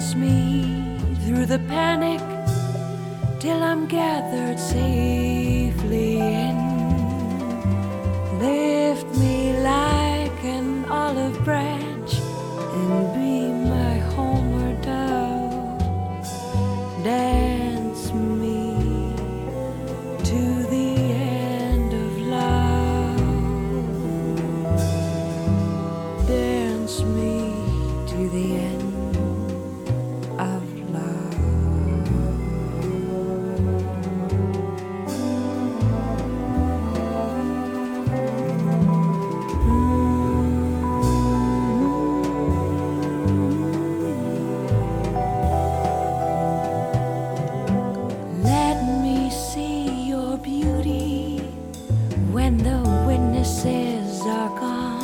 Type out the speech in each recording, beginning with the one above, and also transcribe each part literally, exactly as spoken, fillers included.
Dance me through the panic till I'm gathered safely in. Lift me like an olive branch and be my homeward dove. Dance me to the end of love. Dance me to the end of love. Let me see your beauty when the witnesses are gone.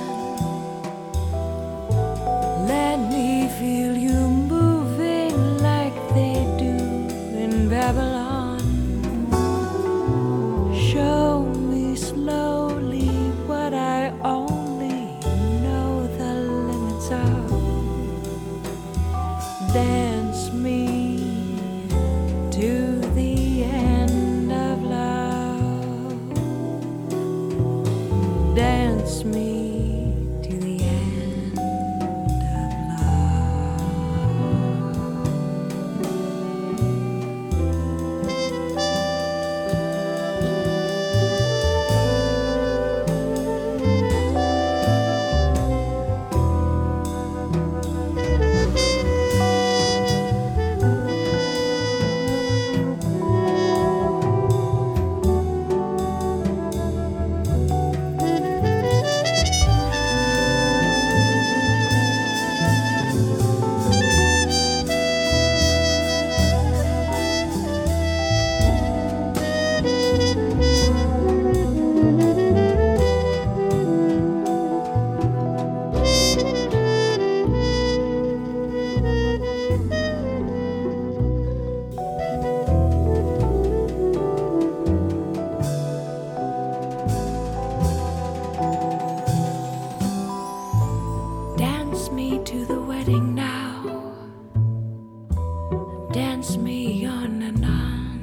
Let me feel you moving like they do in Babylon. Show me slowly what I only know the limits of. Dance me to the end of love. Dance me to the end of love. Dance me to the wedding now. Dance me on and on.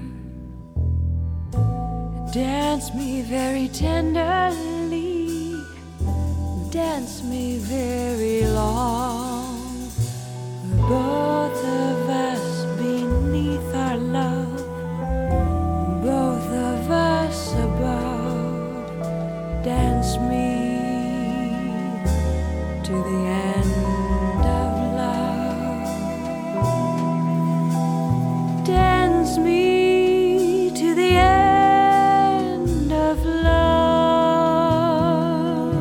Dance me very tenderly. Dance me very long. Both of us beneath our love. Both of us above. Dance me to the end of love. Dance me to the end of love.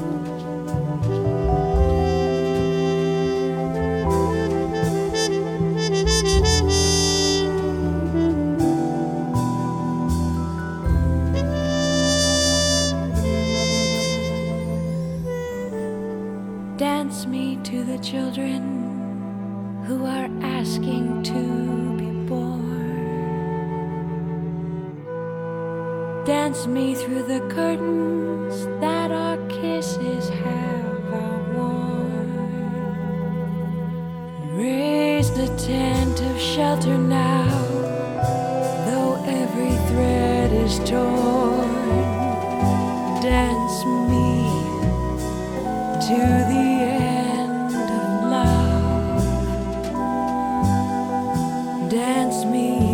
Dance me to the children who are asking to be born. Dance me through the curtains that our kisses have outworn. Raise the tent of shelter now, though every thread is torn. Dance me to the end of love. Dance me